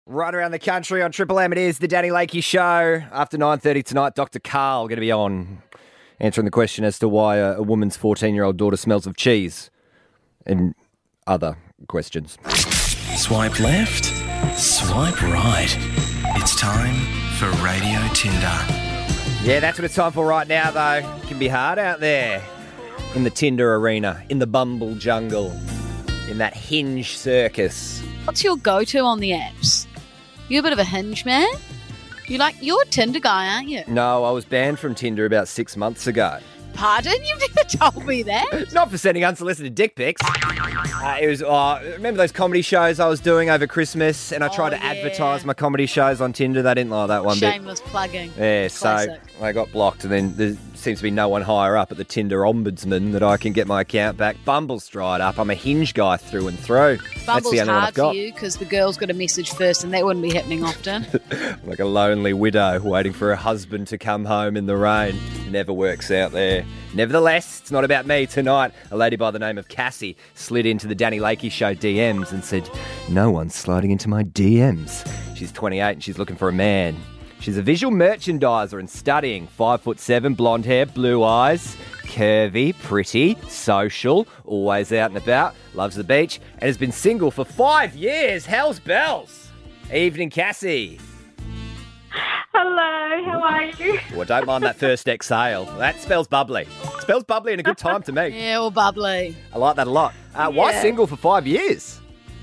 Right around the country on Triple M, it is the Danny Lakey Show. After 9:30 tonight, Dr. Carl going to be on answering the question as to why a woman's 14-year-old daughter smells of cheese and other questions. Swipe left, swipe right. It's time for Radio Tinder. Yeah, that's what it's time for right now, though. It can be hard out there in the Tinder arena, in the Bumble jungle, in that Hinge circus. What's your go-to on the apps? You a bit of a Hinge man? You're a Tinder guy, aren't you? No, I was banned from Tinder about 6 months ago. Pardon? You've never told me that. Not for sending unsolicited dick pics. It was, remember those comedy shows I was doing over Christmas, and I tried to advertise my comedy shows on Tinder. They didn't like that one bit. Shameless plugging. Yeah, Classic. So I got blocked, and then there seems to be no one higher up at the Tinder ombudsman that I can get my account back. Bumble's dried up. I'm a Hinge guy through and through. That's Bumble's the only one I've hard got. for you because the girl's got a message first, and that wouldn't be happening often. Like a lonely widow waiting for her husband to come home in the rain. Never works out there. Nevertheless, it's not about me tonight. A lady by the name of Cassie slid into the Danny Lakey Show DMs and said, "No one's sliding into my DMs." She's 28 and she's looking for a man. She's a visual merchandiser and studying. 5'7", blonde hair, blue eyes, curvy, pretty, social, always out and about, loves the beach, and has been single for 5 years. Hell's bells. Evening, Cassie. Hello, how are you? Well, don't mind that first exhale. That spells bubbly. Spells bubbly and a good time to me. Yeah, all bubbly. I like that a lot. Why single for 5 years?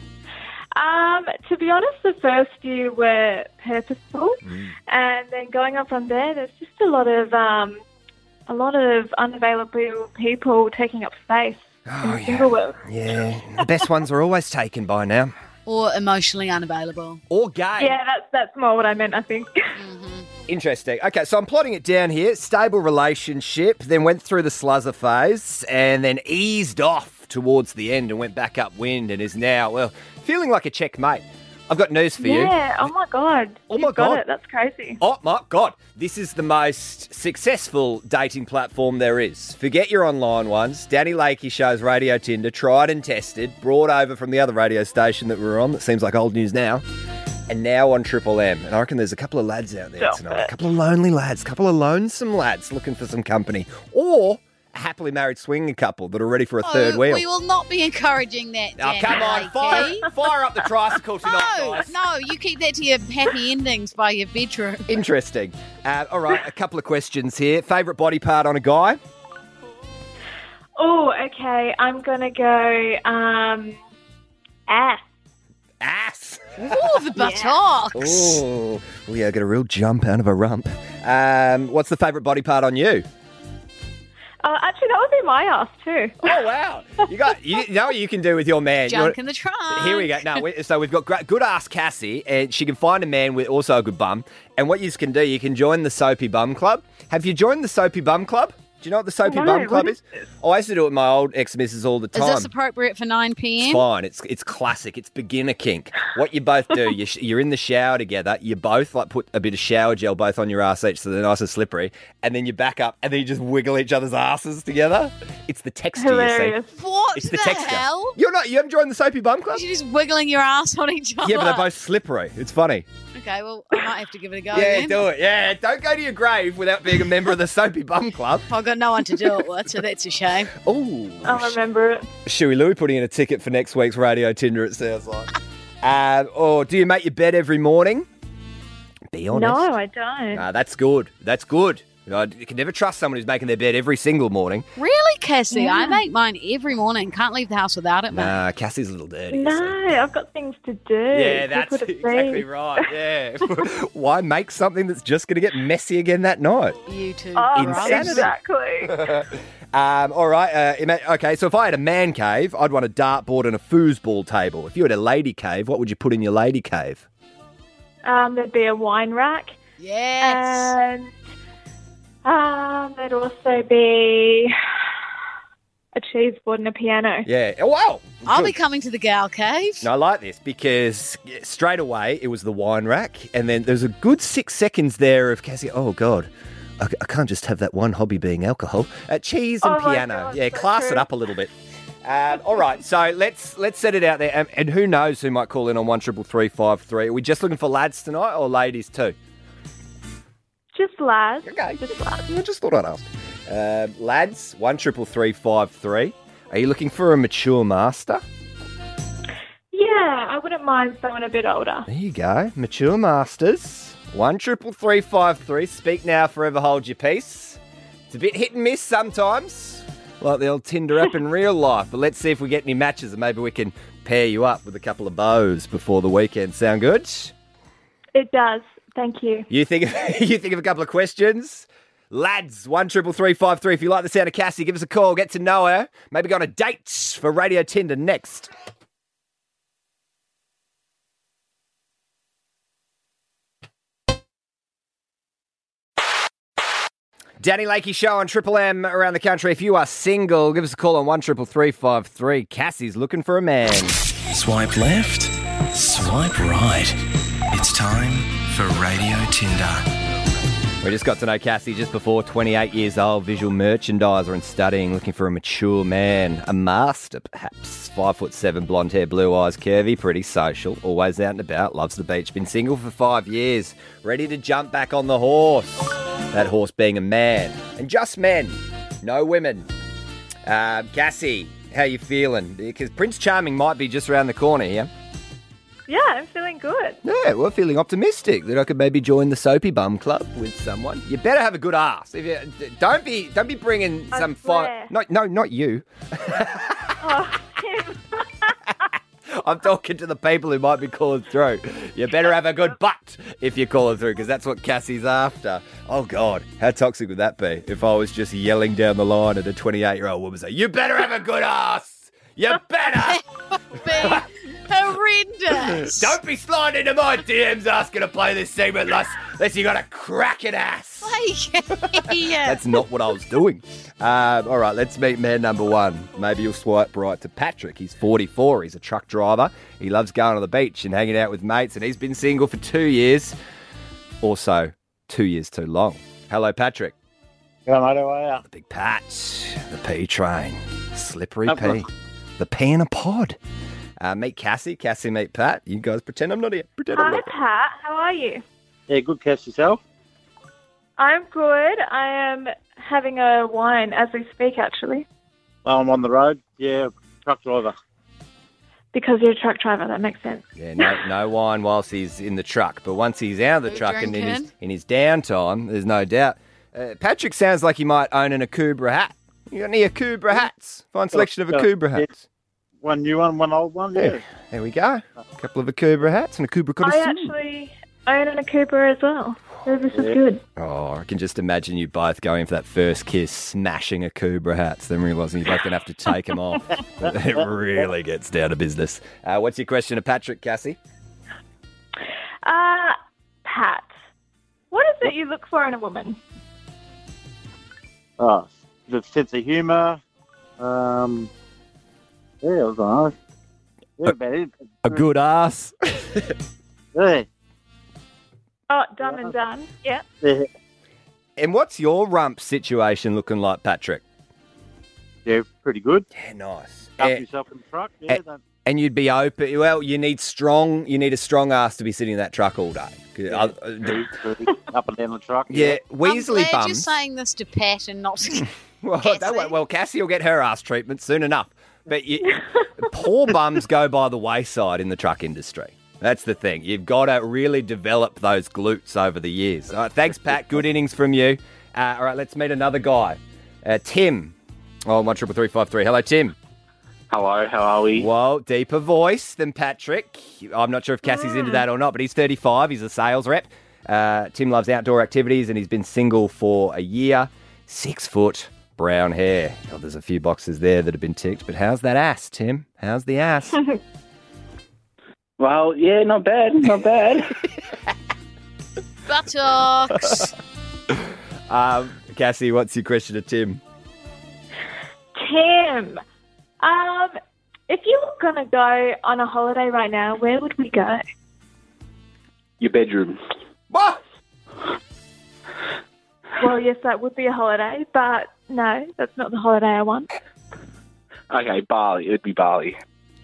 To be honest, the first year were purposeful, and then going on from there, there's just a lot of unavailable people taking up space in the single world. Yeah, the best ones are always taken by now. Or emotionally unavailable. Or gay. Yeah, that's more what I meant, I think. Interesting. Okay, so I'm plotting it down here. Stable relationship, then went through the sluzzer phase, and then eased off towards the end and went back upwind and is now, well, feeling like a checkmate. I've got news for you. Yeah, oh my God. Oh my You've got God. it. That's crazy. Oh my God. This is the most successful dating platform there is. Forget your online ones. Danny Lakey Show's Radio Tinder, tried and tested, brought over from the other radio station that we were on, that seems like old news now, and now on Triple M. And I reckon there's a couple of lads out there Stop tonight. it. A couple of lonely lads, a couple of lonesome lads looking for some company. Or a happily married swinging couple that are ready for a third wheel. We will not be encouraging that, Oh, Danny come on. Lakey. Fire up the tricycle tonight, guys. No, you keep that to your happy endings by your bedroom. Interesting. All right, a couple of questions here. Favourite body part on a guy? Oh, okay. I'm going to go ass. Ass. Ooh, the buttocks. Oh, yeah, I got a real jump out of a rump. What's the favourite body part on you? Actually, that would be my ass too. Oh, wow. You know what you can do with your man. Junk in the trunk. Here we go. So we've got good ass Cassie, and she can find a man with also a good bum. And what you can do, you can join the Soapy Bum Club. Have you joined the Soapy Bum Club? Do you know what the Soapy No, Bum Club what is? I used to do it with my old ex-missus all the time. Is this appropriate for 9 p.m? It's fine. It's classic. It's beginner kink. What you both do, you're in the shower together. You both like put a bit of shower gel both on your ass each so they're nice and slippery. And then you back up and then you just wiggle each other's asses together. It's the texture, Hilarious. you see. What It's the the texture. hell? You haven't joined the Soapy Bum Club? You're just wiggling your ass on each other. Yeah, but they're both slippery. It's funny. Okay, well, I might have to give it a go. Yeah, then. do it. Yeah, don't go to your grave without being a member of the Soapy Bum Club. I've got no one to do it with, so that's a shame. Ooh. I'll remember it. Shuey Louie putting in a ticket for next week's Radio Tinder, it sounds like. Or do you make your bed every morning? Be honest. No, I don't. That's good. That's good. You can never trust someone who's making their bed every single morning. Really, Cassie? I make mine every morning. Can't leave the house without it, mate. Nah, Cassie's a little dirty. you No, see. I've got things to do. Yeah, Who that's could it be? exactly right. Yeah. Why make something that's just going to get messy again that night? You too. Oh, Insanity. exactly. All right. Okay, so if I had a man cave, I'd want a dartboard and a foosball table. If you had a lady cave, what would you put in your lady cave? There'd be a wine rack. Yes. And there'd also be a cheese board and a piano. Yeah. Oh, wow. I'll Good. be coming to the gal cave. No, I like this because straight away it was the wine rack, and then there's a good 6 seconds there of Cassie. Oh God, I can't just have that one hobby being alcohol. Cheese and Oh my piano. God, Yeah, so class it true. up a little bit. All right, so let's set it out there. And who knows who might call in on 133353. Are we just looking for lads tonight or ladies too? Just lads. Okay. Just lads. I just thought I'd ask. Lads, 133353. Are you looking for a mature master? Yeah, I wouldn't mind someone a bit older. There you go. Mature masters. 133353. Speak now, forever hold your peace. It's a bit hit and miss sometimes, like the old Tinder app in real life. But let's see if we get any matches and maybe we can pair you up with a couple of beaux before the weekend. Sound good? It does. Thank you. You think of a couple of questions? Lads, 133353. If you like the sound of Cassie, give us a call. Get to know her. Maybe go on a date for Radio Tinder next. Danny Lakey Show on Triple M around the country. If you are single, give us a call on 133353. Cassie's looking for a man. Swipe left, swipe right. It's time for Radio Tinder. We just got to know Cassie just before, 28 years old, visual merchandiser and studying, looking for a mature man, a master perhaps. 5'7", blonde hair, blue eyes, curvy, pretty social, always out and about, loves the beach, been single for 5 years, ready to jump back on the horse. That horse being a man. And just men, no women. Cassie, how you feeling? Because Prince Charming might be just around the corner here. Yeah, I'm feeling good. Yeah, we're feeling optimistic that I could maybe join the Soapy Bum Club with someone. You better have a good ass. If you, don't be bringing I some swear. No, not you. Oh, Tim. I'm talking to the people who might be calling through. You better have a good butt if you're calling through, because that's what Cassie's after. Oh, God, how toxic would that be if I was just yelling down the line at a 28-year-old woman saying, you better have a good ass. You better. Horrendous. Don't be sliding into my DMs asking to play this segment unless you got a cracking ass. Yeah. That's not what I was doing. All right, let's meet man number one. Maybe you'll swipe right to Patrick. He's 44. He's a truck driver. He loves going to the beach and hanging out with mates, and he's been single for 2 years. Also, 2 years too long. Hello, Patrick. Hello, mate. How are you? The big patch. The P train. Slippery P. The P in a pod. Meet Cassie. Cassie, meet Pat. You guys pretend I'm not here. Pretend I'm Hi, not here. Pat. How are you? Yeah, good. Cass, yourself? I'm good. I am having a wine as we speak, actually. Well, I'm on the road. Yeah, truck driver. Because you're a truck driver, that makes sense. Yeah, no wine whilst he's in the truck. But once he's out of the No truck and drinking. in his downtime, there's no doubt. Patrick sounds like he might own an Akubra hat. You got any Akubra hats? Fine selection of Akubra hats. One new one, one old one, yeah. There we go. A couple of Akubra hats and Akubra I connoisseur. actually own an Akubra as well. So this is good. Oh, I can just imagine you both going for that first kiss, smashing Akubra hats, then realising you're both going to have to take them off. It really gets down to business. What's your question to Patrick, Cassie? Pat, what is it you look for in a woman? Oh, the sense of humour. Yeah, it was nice. Yeah, about it. A good ass. Yeah. Oh, done and done. Yeah. Yeah, And what's your rump situation looking like, Patrick? yeah, pretty good. Yeah, nice. Dump yourself in the truck. Yeah, And you'd be open. Well, you need a strong ass to be sitting in that truck all day. up and down the truck. Yeah, I'm Weasley glad bums. you're saying this to Pat and not to Well, Cassie. Cassie will get her ass treatment soon enough. But poor bums go by the wayside in the truck industry. That's the thing. You've got to really develop those glutes over the years. All right, thanks, Pat. Good innings from you. All right, let's meet another guy. Tim. Oh, 133353. Hello, Tim. Hello, how are we? Well, deeper voice than Patrick. I'm not sure if Cassie's into that or not, but he's 35. He's a sales rep. Tim loves outdoor activities and he's been single for a year. 6 foot, brown hair. Oh, there's a few boxes there that have been ticked, but how's that ass, Tim? How's the ass? Well, yeah, not bad, not bad. buttocks. Cassie, what's your question to Tim? Tim, if you were going to go on a holiday right now, where would we go? Your bedroom. What? Well, yes, that would be a holiday, but no, that's not the holiday I want. Okay, Bali. It'd be Bali.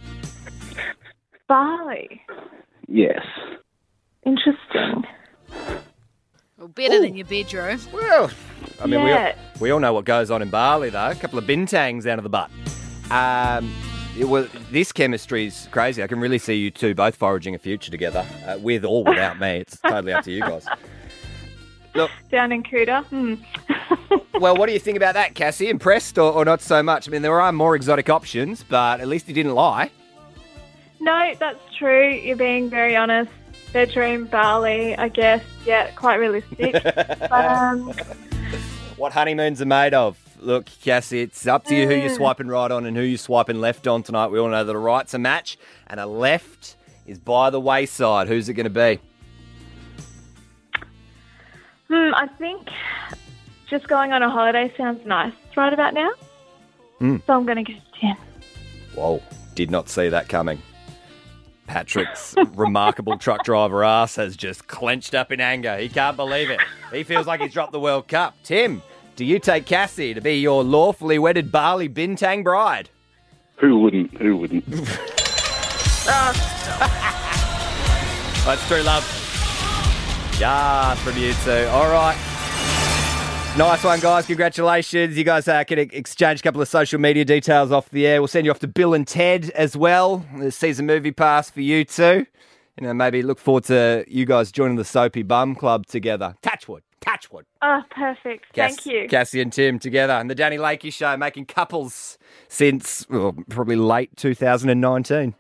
Bali. Yes. Interesting. Well, better than your bedroom. Well, I mean, Yeah. we all know what goes on in Bali, though. A couple of bintangs out of the butt. This chemistry's crazy. I can really see you two both foraging a future together, with or without me. It's totally up to you guys. Look, Down in Kuta. well, what do you think about that, Cassie? Impressed or not so much? I mean, there are more exotic options, but at least he didn't lie. No, that's true. You're being very honest. Bedroom, Bali, I guess. Yeah, quite realistic. But, What honeymoons are made of. Look, Cassie, it's up to you who you're swiping right on and who you're swiping left on tonight. We all know that a right's a match and a left is by the wayside. Who's it going to be? I think just going on a holiday sounds nice right about now. So I'm going to go Tim. Whoa, did not see that coming. Patrick's remarkable truck driver ass has just clenched up in anger. He can't believe it. He feels like he's dropped the World Cup. Tim, do you take Cassie to be your lawfully wedded Bali bintang bride? Who wouldn't? Who wouldn't? That's true love. Yeah, from you two. All right. Nice one, guys. Congratulations. You guys can exchange a couple of social media details off the air. We'll send you off to Bill and Ted as well. The season movie pass for you two. You know, maybe look forward to you guys joining the Soapy Bum Club together. Touchwood. Touchwood. Oh, perfect. Thank you. Cassie and Tim together. And the Danny Lakey Show making couples since probably late 2019.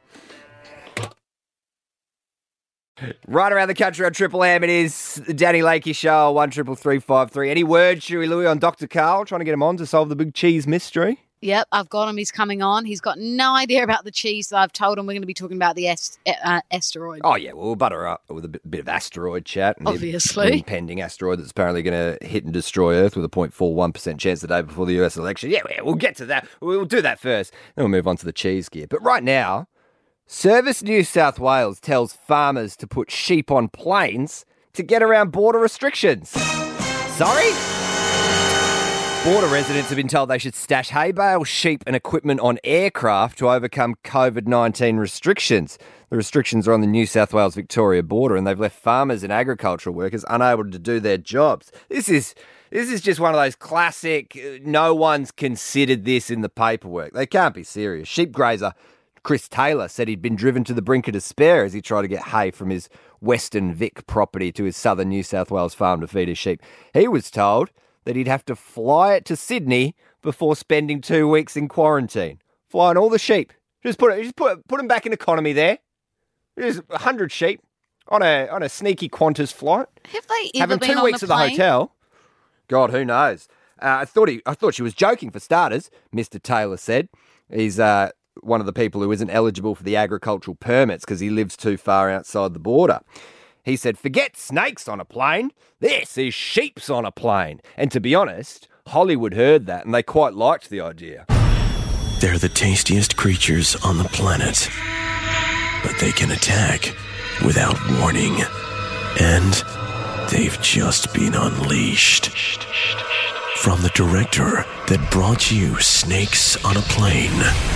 Right around the country on Triple M, it is the Danny Lakey Show, 133353. Any word, Shuey Louie, on Dr. Carl, trying to get him on to solve the big cheese mystery? Yep, I've got him. He's coming on. He's got no idea about the cheese, so I've told him we're going to be talking about the asteroid. Oh, yeah, well, we'll butter up with a bit of asteroid chat. And Obviously. The impending asteroid that's apparently going to hit and destroy Earth with a 0.41% chance the day before the US election. Yeah, we'll get to that. We'll do that first. Then we'll move on to the cheese gear. But right now, Service New South Wales tells farmers to put sheep on planes to get around border restrictions. Sorry? Border residents have been told they should stash hay bales, sheep and equipment on aircraft to overcome COVID-19 restrictions. The restrictions are on the New South Wales-Victoria border and they've left farmers and agricultural workers unable to do their jobs. This is just one of those classic, no one's considered this in the paperwork. They can't be serious. Sheep grazer Chris Taylor said he'd been driven to the brink of despair as he tried to get hay from his Western Vic property to his southern New South Wales farm to feed his sheep. He was told that he'd have to fly it to Sydney before spending 2 weeks in quarantine. Flying all the sheep. Just put them back in economy there. There's 100 sheep on a sneaky Qantas flight. Have they ever Have them been 2 on weeks a at the plane? hotel. God, who knows? I thought she was joking for starters, Mr. Taylor said. He's one of the people who isn't eligible for the agricultural permits because he lives too far outside the border. He said, forget snakes on a plane. This is sheeps on a plane. And to be honest, Hollywood heard that and they quite liked the idea. They're the tastiest creatures on the planet, but they can attack without warning. And they've just been unleashed. From the director that brought you Snakes on a Plane,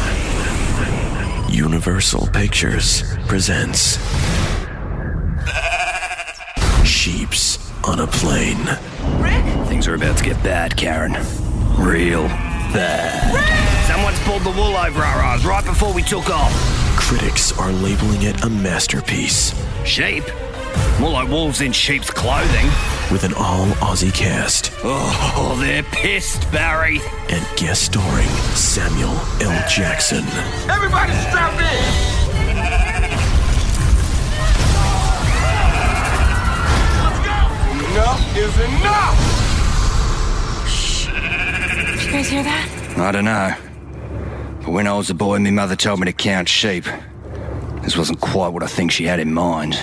Universal Pictures presents Sheeps on a Plane. Things are about to get bad, Karen. Real bad. Someone's pulled the wool over our eyes right before we took off. Critics are labeling it a masterpiece. Sheep? More like wolves in sheep's clothing. With an all-Aussie cast. Oh, they're pissed, Barry. And guest starring Samuel L. Jackson. Everybody strap in! Let's go! Enough is enough! Did you guys hear that? I don't know. But when I was a boy, my mother told me to count sheep. This wasn't quite what I think she had in mind.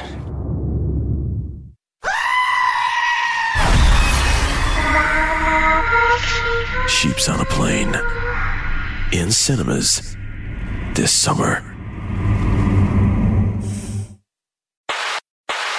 Sheeps on a Plane. In cinemas this summer.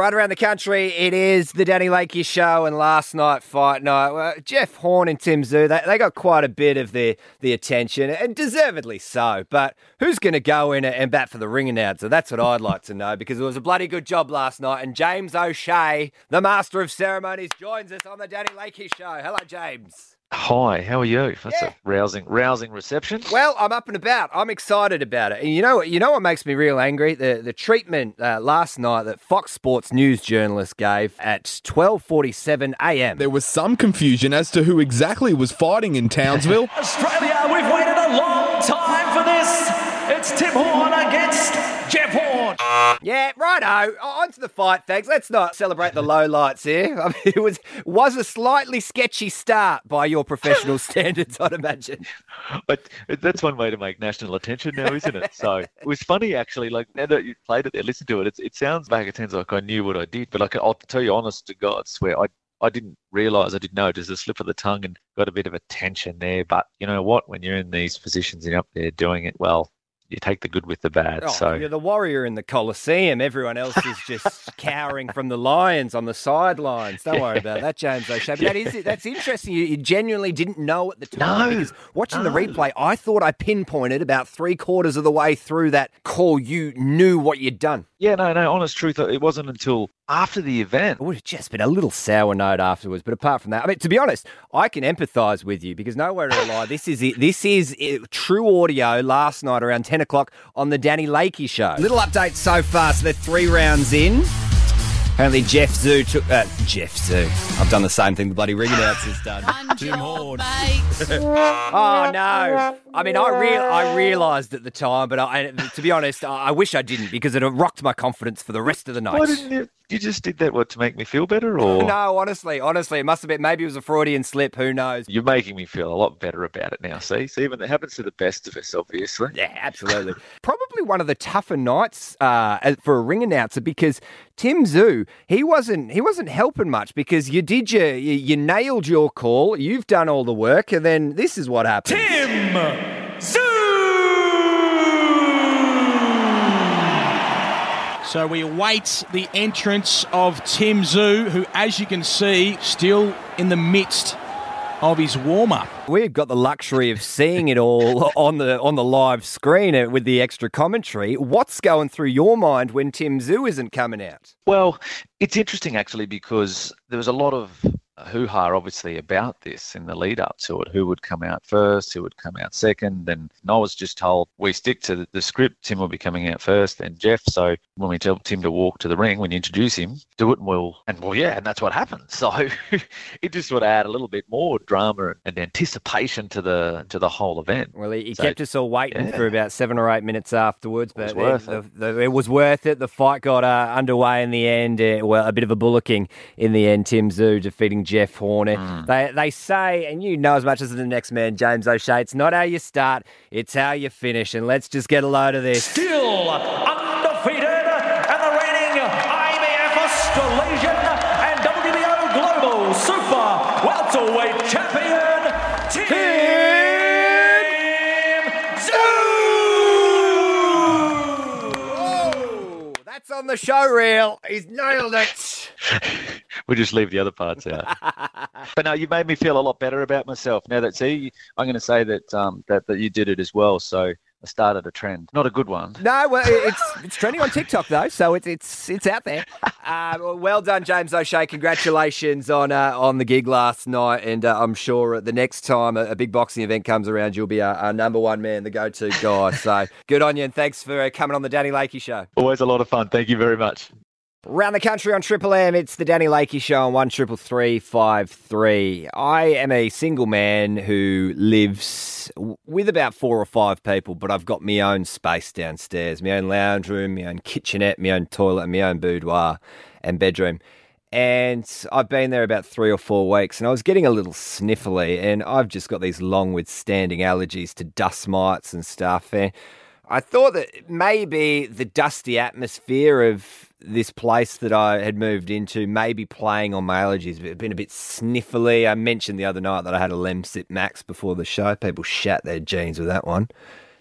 Right around the country, it is the Danny Lakey Show, and last night, fight night, Jeff Horn and Tim Zoo, they got quite a bit of the attention, and deservedly so. But who's going to go in and bat for the ring announcer? That's what I'd like to know, because it was a bloody good job last night, and James O'Shea, the master of ceremonies, joins us on the Danny Lakey Show. Hello, James. Hi, how are you? That's a rousing reception. Well, I'm up and about. I'm excited about it. And you know what makes me real angry? The treatment last night that Fox Sports News journalist gave at 12:47 a.m. There was some confusion as to who exactly was fighting in Townsville. Australia, we've waited a long time for this. It's Tim Horn against Jeff Horn. Yeah, righto. On to the fight, thanks. Let's not celebrate the lowlights here. I mean, it was a slightly sketchy start by your professional standards, I'd imagine. But that's one way to make national attention now, isn't it? So it was funny, actually. Like, now that you played it there, listen to it. It sounds like I knew what I did. But I'll tell you, honest to God, swear, I didn't realise, I didn't know. Just a slip of the tongue and got a bit of a tension there. But you know what? When you're in these positions and you're up there doing it well, you take the good with the bad. So you're the warrior in the Colosseum. Everyone else is just cowering from the lions on the sidelines. Don't worry about that, James O'Shea. But that's interesting. You genuinely didn't know at the time. Because watching the replay, I thought I pinpointed about 3/4 of the way through that call. You knew what you'd done. Yeah, no, honest truth, it wasn't until after the event. It would have just been a little sour note afterwards. But apart from that, I mean, to be honest, I can empathise with you because nowhere to lie, this is true audio last night around 10 o'clock on the Danny Lakey Show. Little update so far. So they're 3 rounds in. Apparently Jeff Zoo took... Jeff Zoo. I've done the same thing the bloody ring announcer's done. Tim Horn. Oh, no. I mean, I realised at the time, but to be honest, I wish I didn't because it rocked my confidence for the rest of the night. Why didn't you? You just did that, to make me feel better, or? No, honestly, it must have been, maybe it was a Freudian slip, who knows? You're making me feel a lot better about it now, see? Even it happens to the best of us, obviously. Yeah, absolutely. Probably one of the tougher nights for a ring announcer because Tim Zoo, he wasn't helping much because you nailed your call, you've done all the work, and then this is what happened. Tim Zoo! So we await the entrance of Tim Zoo, who, as you can see, still in the midst of his warm-up. We've got the luxury of seeing it all on the live screen with the extra commentary. What's going through your mind when Tim Zoo isn't coming out? Well, it's interesting, actually, because there was a lot of hoo-ha, obviously, about this in the lead-up to it. Who would come out first, who would come out second, and I was just told, we stick to the script, Tim will be coming out first, then Jeff, so when we tell Tim to walk to the ring, when you introduce him, do it, and that's what happened. So it just would add a little bit more drama and anticipation to the whole event. Well, he kept us all waiting for about 7 or 8 minutes afterwards, but it was worth it. The fight got underway in the end, a bit of a bullocking in the end, Tim Zoo defeating Jeff Horn. They say, and you know as much as the next man, James O'Shea, it's not how you start, it's how you finish. And let's just get a load of this. Still undefeated and the reigning IBF Australasian and WBO Global Super Welterweight Champion, Tim Zoo! Oh, that's on the show reel. He's nailed it. We'll just leave the other parts out. But no, you made me feel a lot better about myself. Now that, I'm going to say that that you did it as well. So I started a trend. Not a good one. No, well, it's trending on TikTok though, so it's out there. Well done, James O'Shea. Congratulations on the gig last night, and I'm sure the next time a big boxing event comes around, you'll be our number one man, the go-to guy. So good on you, and thanks for coming on the Danny Lakey Show. Always a lot of fun. Thank you very much. Round the country on Triple M, it's the Danny Lakey Show on 133353. I am a single man who lives with about 4 or 5 people, but I've got my own space downstairs, my own lounge room, my own kitchenette, my own toilet, my own boudoir and bedroom. And I've been there about 3 or 4 weeks, and I was getting a little sniffly, and I've just got these long withstanding allergies to dust mites and stuff. And I thought that maybe the dusty atmosphere of this place that I had moved into may be playing on my allergies. It's been a bit sniffly. I mentioned the other night that I had a Lemsip Max before the show. People shat their jeans with that one.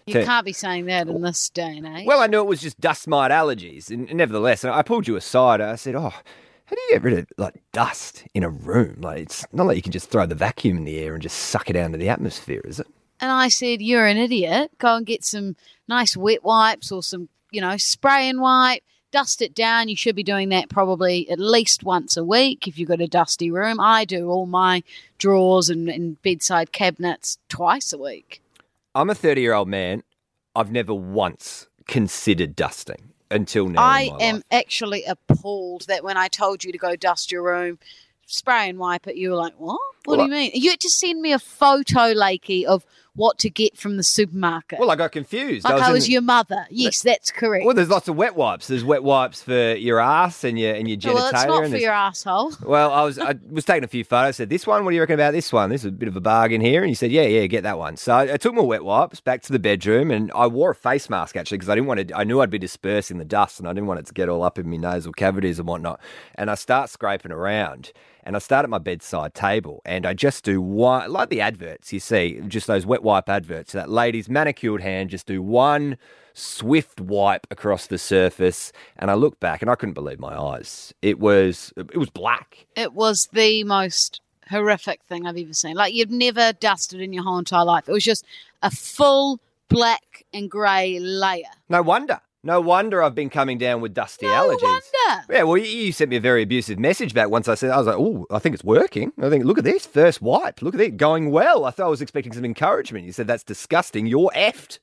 You can't be saying that in this day and age. Well, I knew it was just dust mite allergies. And nevertheless, I pulled you aside. I said, how do you get rid of like dust in a room? Like, it's not like you can just throw the vacuum in the air and just suck it out into the atmosphere, is it? And I said, you're an idiot. Go and get some nice wet wipes or some, spray and wipe. Dust it down. You should be doing that probably at least once a week if you've got a dusty room. I do all my drawers and bedside cabinets twice a week. I'm a 30-year-old man. I've never once considered dusting until now. I am actually appalled that when I told you to go dust your room, spray and wipe it, you were like, what? What do you mean? You had to send me a photo, Lakey, of what to get from the supermarket. Well, I got confused. Like I was your mother. Yes, that's correct. Well, there's lots of wet wipes. There's wet wipes for your ass and your genitalia. Well, it's not for your asshole. Well, I was taking a few photos. Said, this one, what do you reckon about this one? This is a bit of a bargain here. And you said, yeah, get that one. So I took my wet wipes back to the bedroom and I wore a face mask actually because I knew I'd be dispersing the dust and I didn't want it to get all up in my nasal cavities and whatnot. And I start scraping around. And I start at my bedside table and I just do one, like the adverts you see, just those wet wipe adverts. So that lady's manicured hand, just do one swift wipe across the surface. And I look back and I couldn't believe my eyes. It was black. It was the most horrific thing I've ever seen. Like you've never dusted in your whole entire life. It was just a full black and grey layer. No wonder I've been coming down with dusty allergies. No wonder. Yeah, well, you sent me a very abusive message back once I was like, oh, I think it's working. I think, look at this, first wipe. Look at it, going well. I thought I was expecting some encouragement. You said, that's disgusting. You're effed.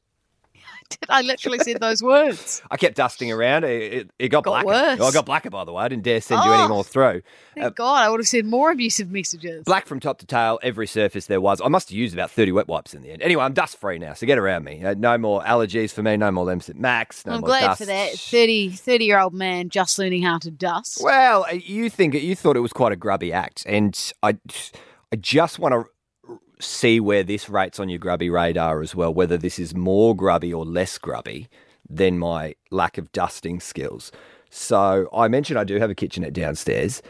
I literally said those words. I kept dusting around. It got blacker. Worse. I got blacker, by the way. I didn't dare send you any more through. Thank God. I would have sent more abusive messages. Black from top to tail, every surface there was. I must have used about 30 wet wipes in the end. Anyway, I'm dust-free now, so get around me. No more allergies for me, no more Lemsip Max, no I'm more glad dust. for that. 30-year-old man just learning how to dust. Well, you thought it was quite a grubby act, and I just want to see where this rates on your grubby radar as well, whether this is more grubby or less grubby than my lack of dusting skills. So I mentioned I do have a kitchenette downstairs.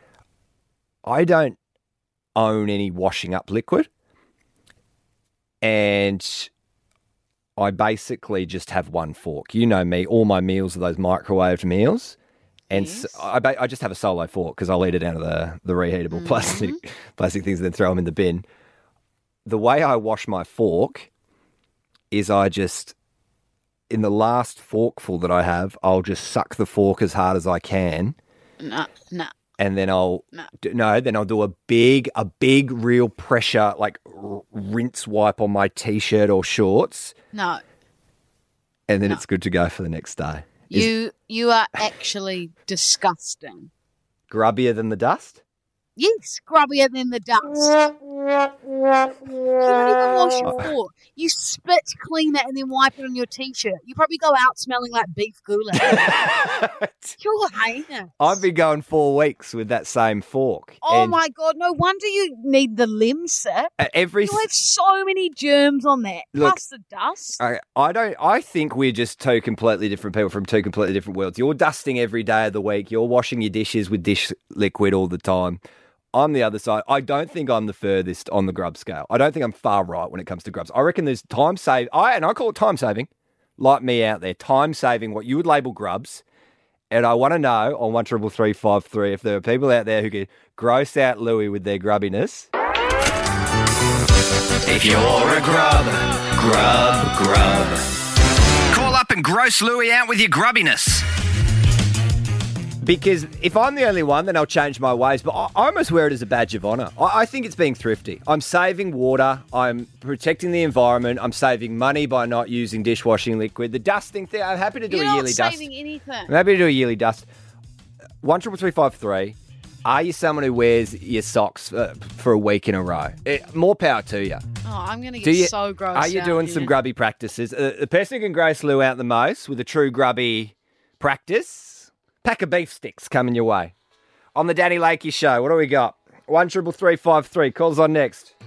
I don't own any washing up liquid, and I basically just have one fork. You know me, all my meals are those microwaved meals. And yes. So I just have a solo fork because I'll eat it out of the reheatable plastic things and then throw them in the bin. The way I wash my fork is in the last forkful that I have, I'll just suck the fork as hard as I can. No. And then I'll do a big real pressure, like rinse wipe on my t-shirt or shorts. No. And then it's good to go for the next day. You are actually disgusting. Grubbier than the dust? Yes, grubbier than the dust. You don't even wash your fork. You spit, clean it, and then wipe it on your t-shirt. You probably go out smelling like beef goulash. You're heinous. I've been going 4 weeks with that same fork. Oh my God, no wonder you need the Lemsip. You have so many germs on that, plus the dust. I think we're just two completely different people from two completely different worlds. You're dusting every day of the week. You're washing your dishes with dish liquid all the time. I'm the other side. I don't think I'm the furthest on the grub scale. I don't think I'm far right when it comes to grubs. I reckon there's time save. I call it time saving, like me out there, time saving what you would label grubs. And I want to know on 133353 if there are people out there who could gross out Louis with their grubbiness. If you're a grub. Call up and gross Louis out with your grubbiness. Because if I'm the only one, then I'll change my ways. But I almost wear it as a badge of honour. I think it's being thrifty. I'm saving water. I'm protecting the environment. I'm saving money by not using dishwashing liquid. The dusting thing, I'm happy to do a yearly dust. You're not saving anything. I'm happy to do a yearly dust. 133353. Are you someone who wears your socks for a week in a row? More power to you. Oh, I'm going to get so gross. Are you doing some grubby practices? The person who can gross Lou out the most with a true grubby practice... Pack of beef sticks coming your way. On the Danny Lakey Show, what do we got? 133353. Calls on next.